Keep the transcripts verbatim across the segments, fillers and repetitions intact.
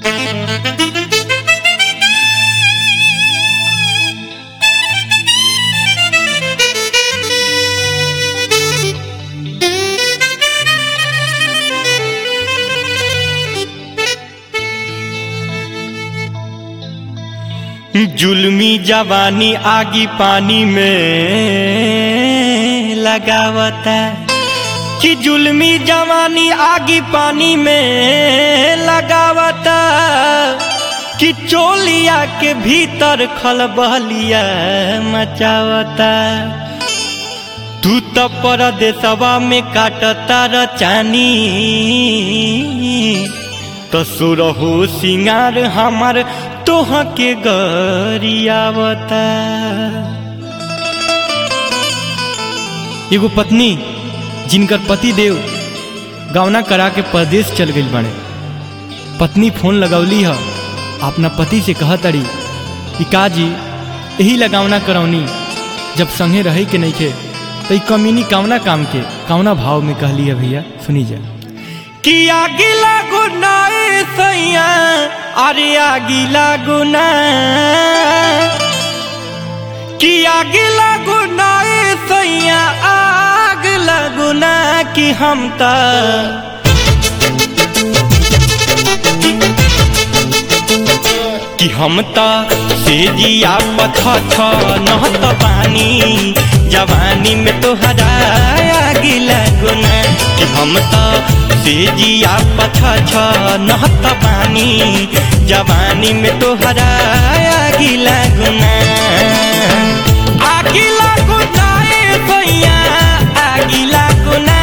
जुल्मी जवानी आगी पानी में लगावता कि जुल्मी जवानी आगी पानी में लगावता कि चोलिया के भीतर खलबलिया मचावता। तू तो परदेसवा में काटता रचानी तो सुरहु सिंगार हमार तोह के गरियावता। एगो पत्नी जिनकर पति देव गौना करा के परदेश चल गई बने, पत्नी फोन लगौली है अपना पति से कह तड़ी कि का जी यही लगावना करौनी जब संगे रही के नहीं थे तो कमीनी कावना काम के कावना भाव में कहली है भैया सुनी जा। कि आगी लागो नाए सैया अरे आगी लागो ना कि आगी लागो नाए सैया आग लागो ना कि हम ता कि हम ता से जिया पथा था नहत पानी जवानी में तोहरा आगी लागो ना कि हम ता से जिया पथा छ नहत पानी जवानी में तोहरा आगी लागो ना आगी लागो ना ए भैया आगी लागो ना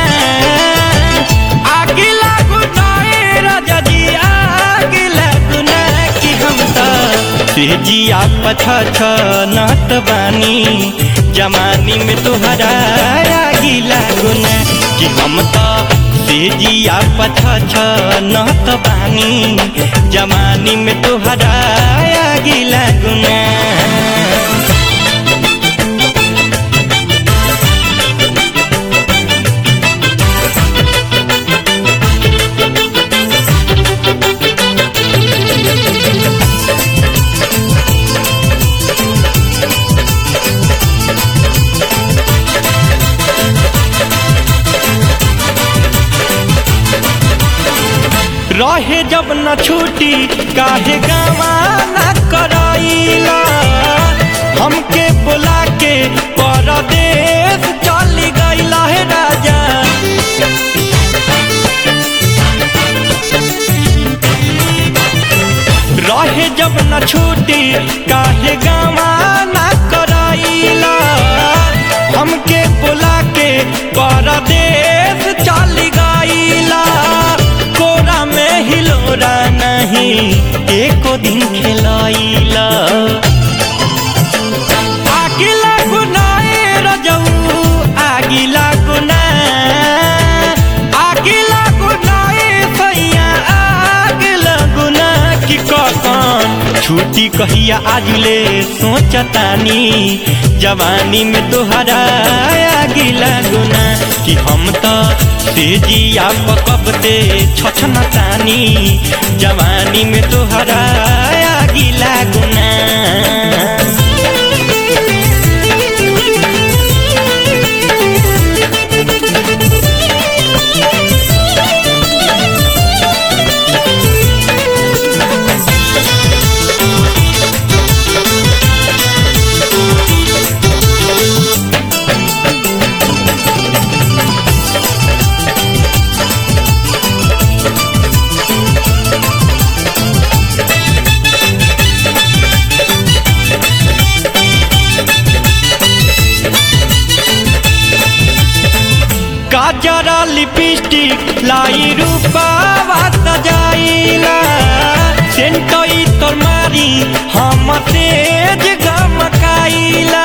आगी लागो ना ए राजा जी आगी लागो ना कि हम तो से जिया पथा छ नहत पानी जवानी में तोहरा आगी लागो ना कि हम तो से जिया पथा छ नहत बानी जवानी में तोहरा आगी लागो ना। रहे जब न छूटी काहे गावा न कराइला हमके बुला के परदेश चली गईला है राजा। रहे जब न छूटी काहे गावा न कराइला हमके बुला के परदेश चली गईला। हिलोरा नहीं एको दिन खिलाइला आगी लागो ना ए रजऊ आगी लागो ना आगी लागो ना ए भैया आग लागो ना कि कौन छुट्टी कहिया आजुले सोचतानी जवानी में तोहरा आगी लागो ना कि हम तो से जिया पकब दे छछना तानी जवानी में तोहरा आगी लागो ना। जरा लिपस्टिक लाई रूपावा सजाइला सेंटई तोर मारी हम तेज गमकाइला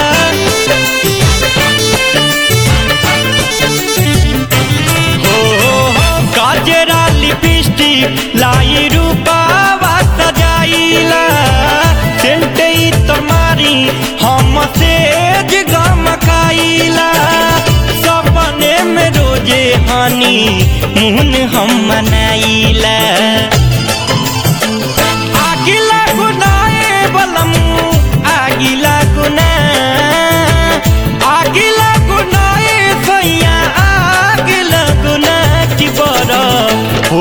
हो गजरा लिपस्टिक लाई रूपावा सजाइला सेंटई तोर मारी हम तेज गमकाइला में रोजे हानि मुहन हम मनाइला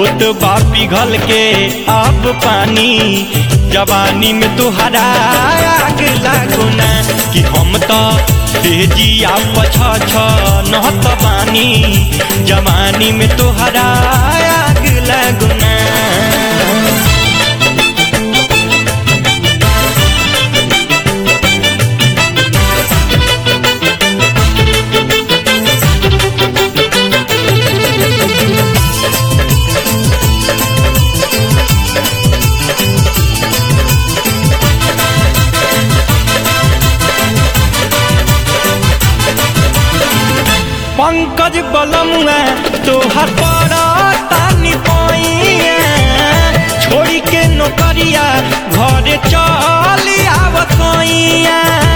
होत बा पिघल के अब पानी जवानी में तुहरा आग लागुना कि हम तो तेजिया पछ छ नहत बानी जवानी में तुहरा आग लागुना। पंकज बलमुआ तोहर पर तानी पैया छोड़ी के नौकरिया घरे चली आवतैया।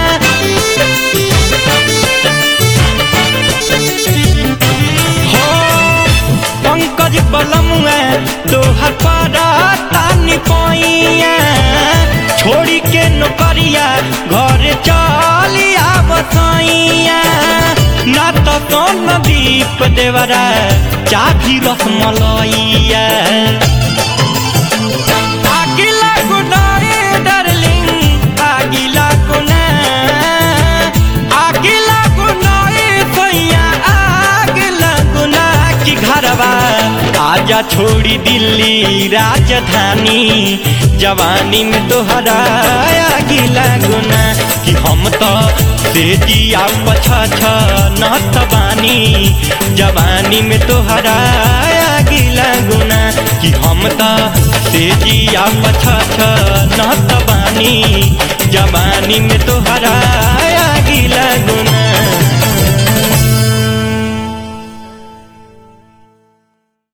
हो पंकज बलमुआ तोहर पर तानी पैया छोड़ी के नौकरिया घरे चली आवतैया। ना तो कौन दीप देवरा चाभी रसमलैया आगिला गुनाए डार्लिंग आगिला गुना आगिला गुनाए सैया आगिला गुना की घरवा आजा छोड़ी दिल्ली राजधानी जवानी में तोहरा आगिला गुना कि हम तो तेजिया पछ छ नहत बानी जवानी में तोहरा आग लागुना कि हम तो तेजिया पछ छ नहत बानी जवानी में तोहरा